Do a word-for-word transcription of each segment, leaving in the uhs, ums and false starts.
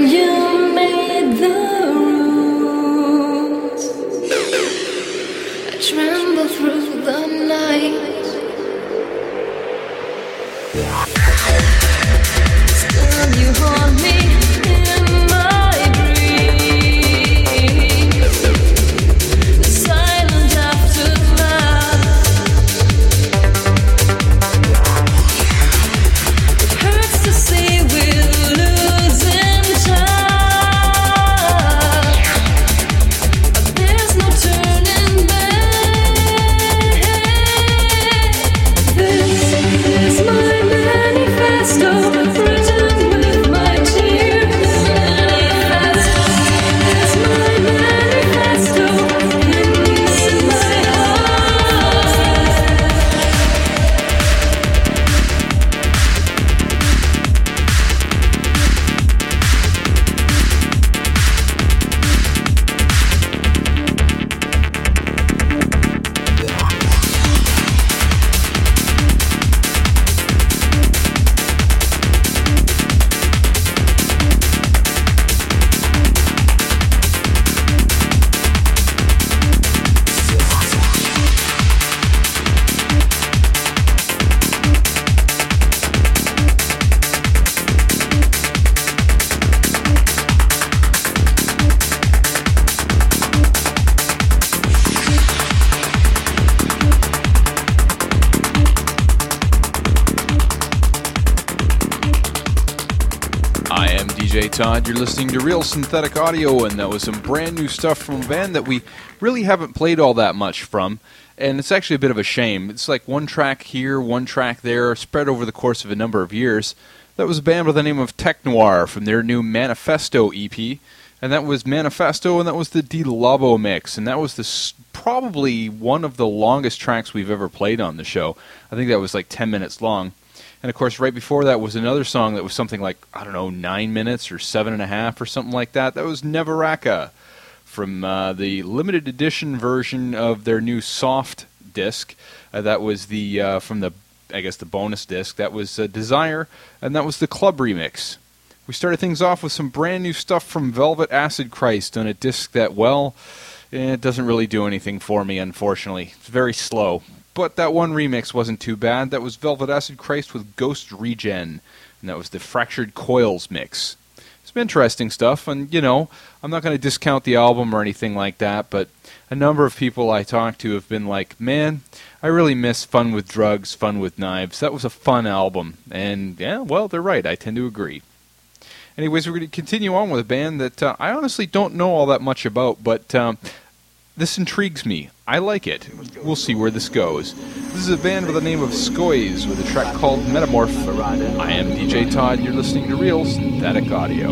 Todd. You're listening to Real Synthetic Audio, and that was some brand new stuff from a band that we really haven't played all that much from, and it's actually a bit of a shame. It's like one track here, one track there, spread over the course of a number of years. That was a band by the name of Tech Noir from their new Manifesto E P, and that was Manifesto, and that was the De Lobo mix, and that was the, probably one of the longest tracks we've ever played on the show. I think that was like ten minutes long. And, of course, right before that was another song that was something like, I don't know, nine minutes or seven and a half or something like that. That was Neveraka from uh, the limited edition version of their new soft disc. Uh, that was the, uh, from the, I guess, the bonus disc. That was uh, Desire, and that was the club remix. We started things off with some brand new stuff from Velvet Acid Christ on a disc that, well, it doesn't really do anything for me, unfortunately. It's very slow. But that one remix wasn't too bad. That was Velvet Acid Christ with Ghost Regen, and that was the Fractured Coils mix. Some interesting stuff, and, you know, I'm not going to discount the album or anything like that, but a number of people I talked to have been like, man, I really miss Fun with Drugs, Fun with Knives. That was a fun album, and, yeah, well, they're right. I tend to agree. Anyways, we're going to continue on with a band that uh, I honestly don't know all that much about, but um, this intrigues me. I like it. We'll see where this goes. This is a band by the name of Skoys with a track called Metamorph. I am D J Todd. You're listening to Real Synthetic Audio.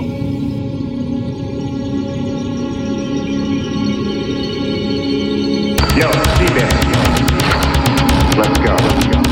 Yo, C-Band. Let's go, let's go.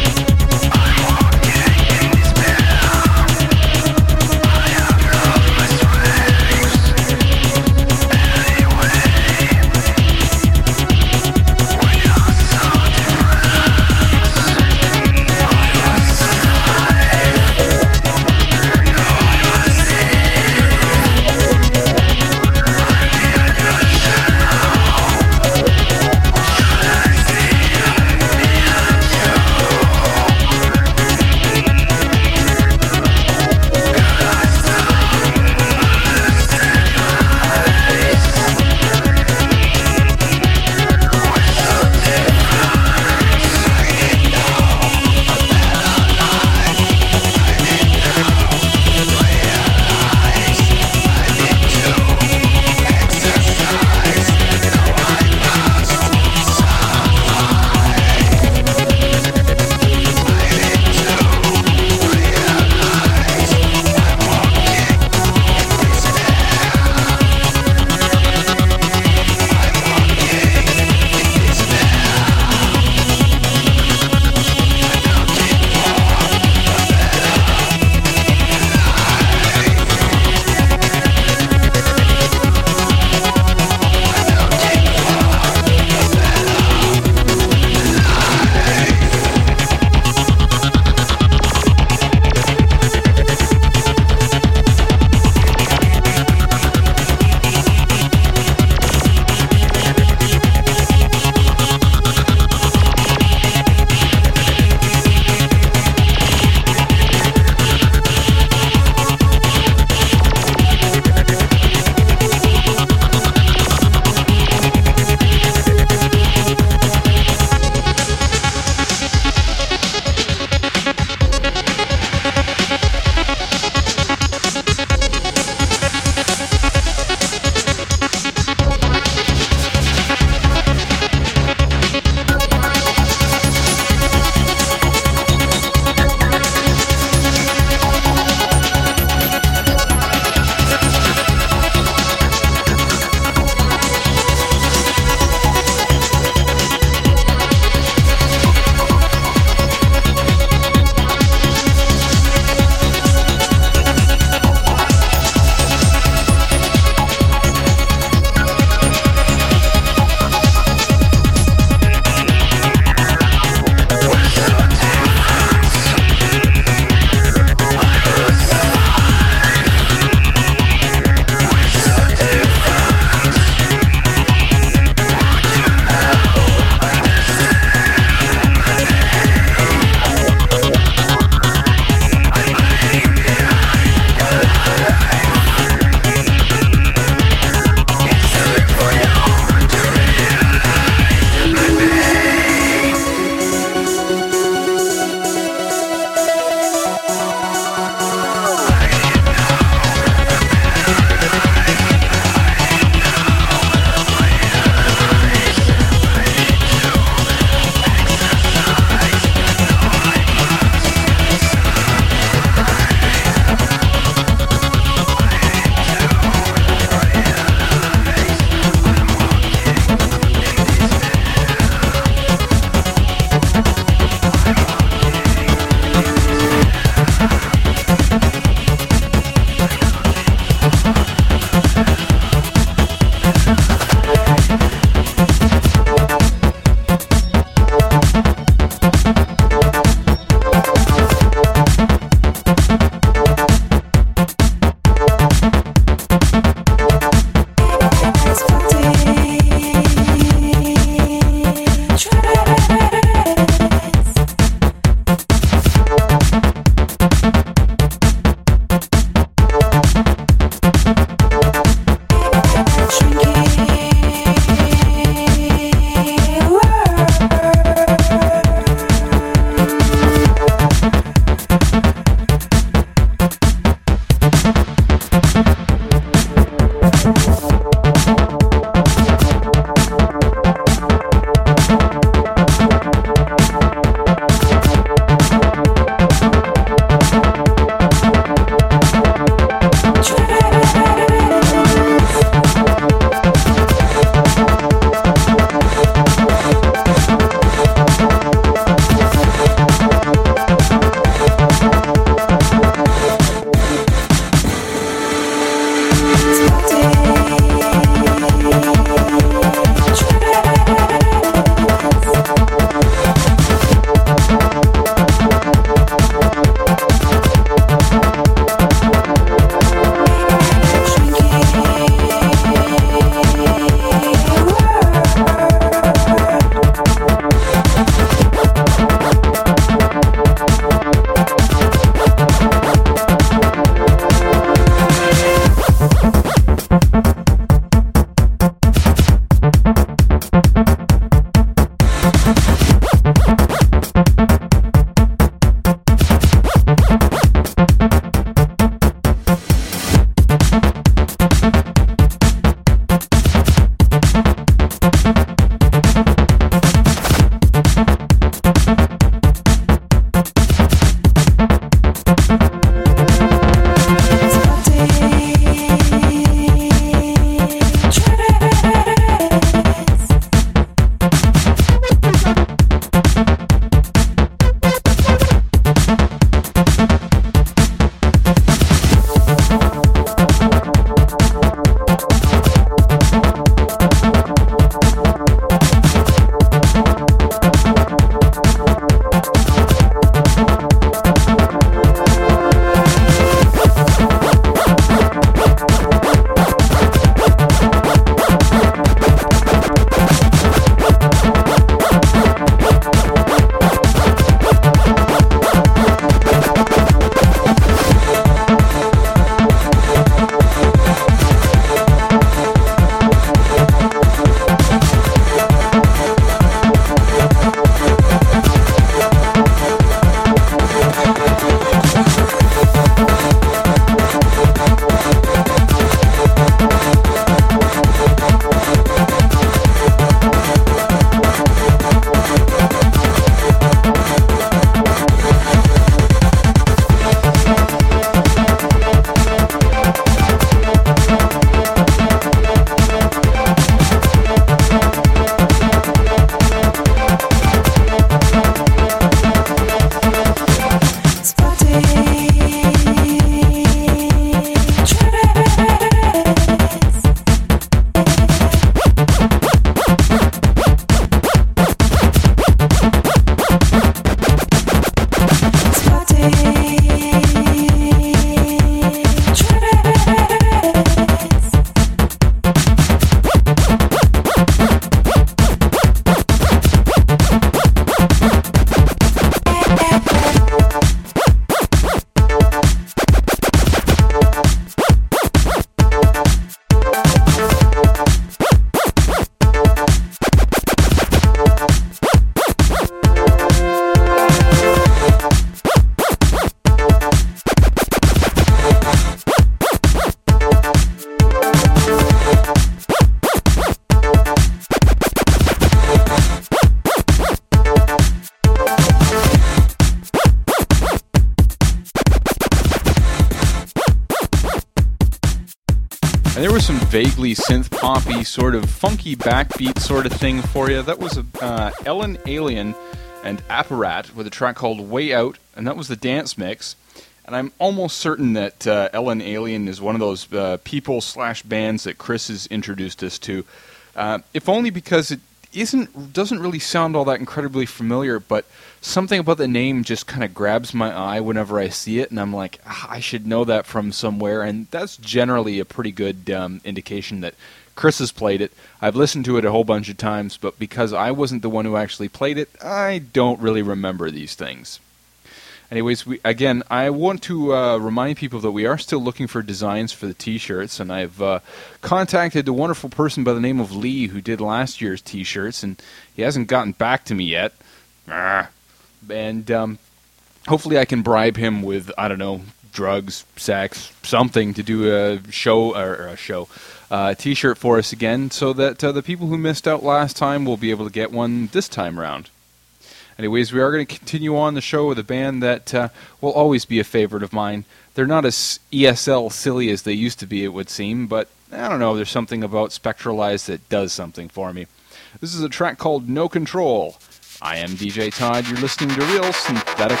some vaguely synth poppy, sort of funky backbeat sort of thing for you. That was uh, Ellen Alien and Apparat with a track called Way Out, and that was the dance mix. And I'm almost certain that uh, Ellen Alien is one of those uh, people slash bands that Chris has introduced us to, uh, if only because it isn't doesn't really sound all that incredibly familiar, but something about the name just kind of grabs my eye whenever I see it, and I'm like, ah, I should know that from somewhere, and that's generally a pretty good um, indication that Chris has played it. I've listened to it a whole bunch of times, but because I wasn't the one who actually played it, I don't really remember these things. Anyways, we, again, I want to uh, remind people that we are still looking for designs for the T-shirts, and I've uh, contacted a wonderful person by the name of Lee who did last year's T-shirts, and he hasn't gotten back to me yet. And um, hopefully I can bribe him with, I don't know, drugs, sex, something to do a show, or a show, uh, T-shirt for us again, so that uh, the people who missed out last time will be able to get one this time around. Anyways, we are going to continue on the show with a band that uh, will always be a favorite of mine. They're not as E S L silly as they used to be, it would seem, but I don't know, there's something about Spectralized that does something for me. This is a track called No Control. I am D J Todd. You're listening to Real Synthetic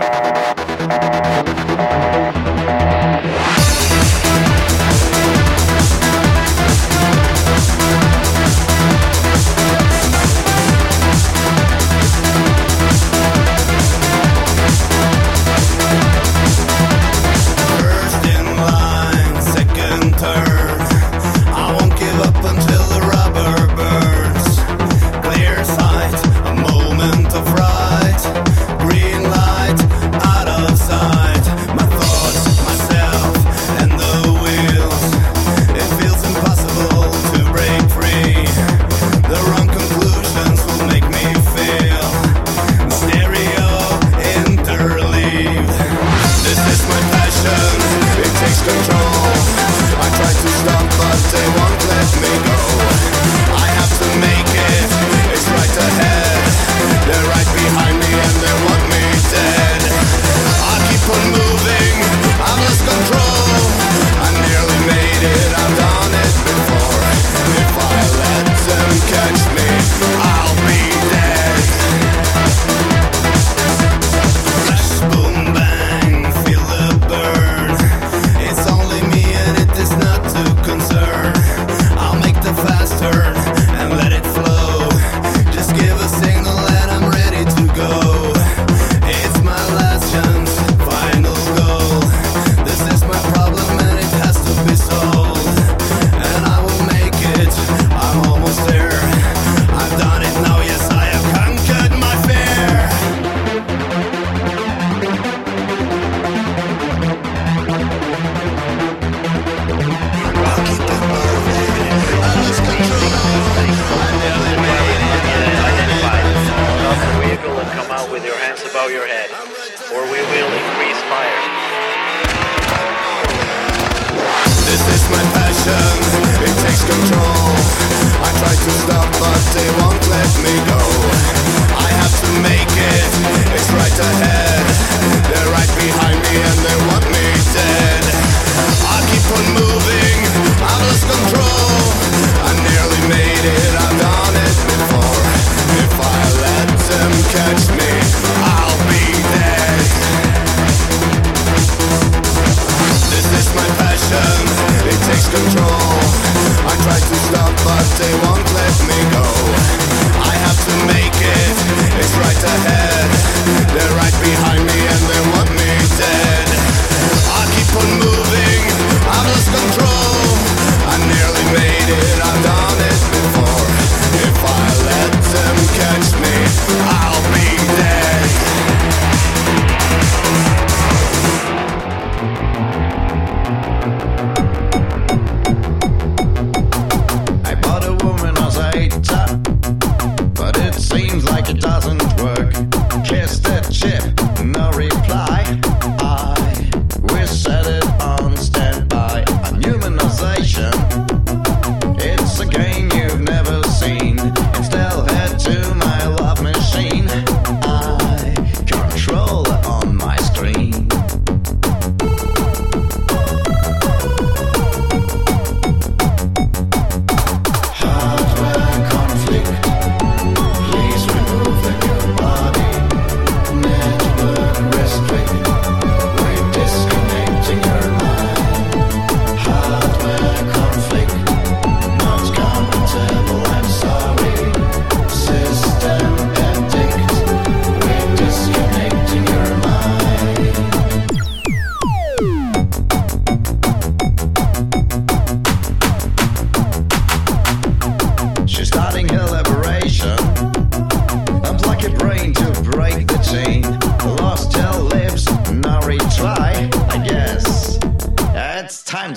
Audio. Control. I try to stop, but they won't let me go. I have to make it.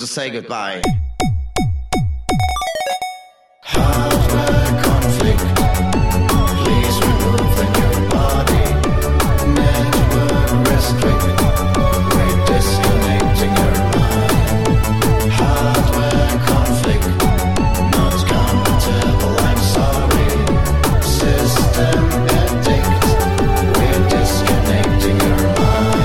say goodbye. Hardware conflict. Please remove the new body. Network restrict. We're disconnecting your mind. Hardware conflict. Not compatible, I'm sorry. System addict. We're disconnecting your mind.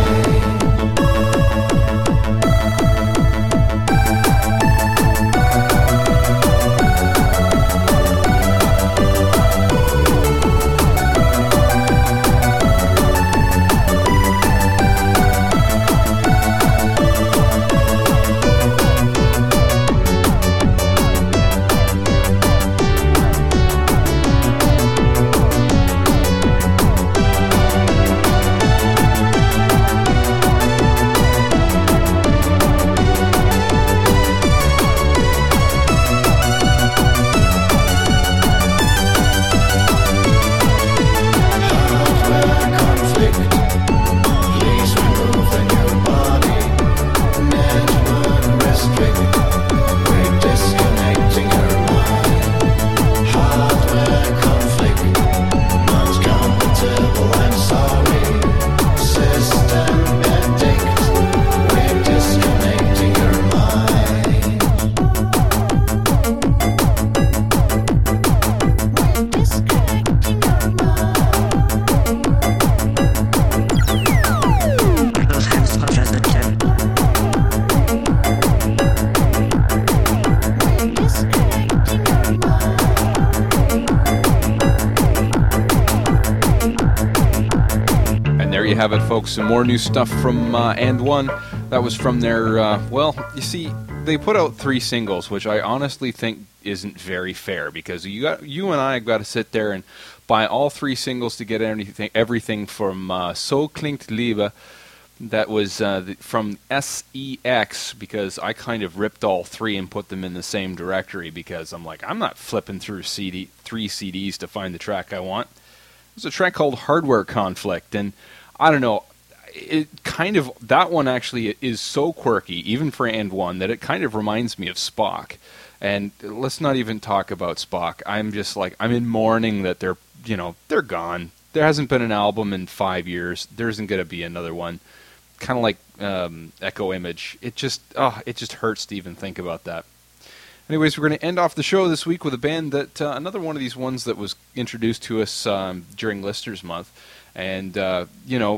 Have it, folks. Some more new stuff from uh, And One. That was from their, uh, well, you see, they put out three singles, which I honestly think isn't very fair, because you got you and I have got to sit there and buy all three singles to get anything, everything from uh, So Klingt Liebe. That was uh, the, from S E X, because I kind of ripped all three and put them in the same directory, because I'm like, I'm not flipping through C D, three C Ds to find the track I want. There's a track called Hardware Conflict, and I don't know, it kind of, that one actually is so quirky, even for And One, that it kind of reminds me of Spock. And let's not even talk about Spock. I'm just like, I'm in mourning that they're, you know, they're gone. There hasn't been an album in five years. There isn't going to be another one. Kind of like um, Echo Image. It just, oh, it just hurts to even think about that. Anyways, we're going to end off the show this week with a band that, uh, another one of these ones that was introduced to us um, during Listeners Month. And, uh, you know,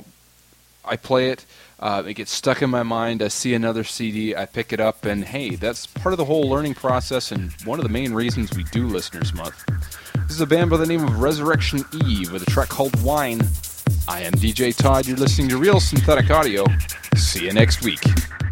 I play it, uh, it gets stuck in my mind, I see another C D, I pick it up, and hey, that's part of the whole learning process and one of the main reasons we do Listeners Month. This is a band by the name of Resurrection Eve with a track called Wine. I am D J Todd, you're listening to Real Synthetic Audio. See you next week.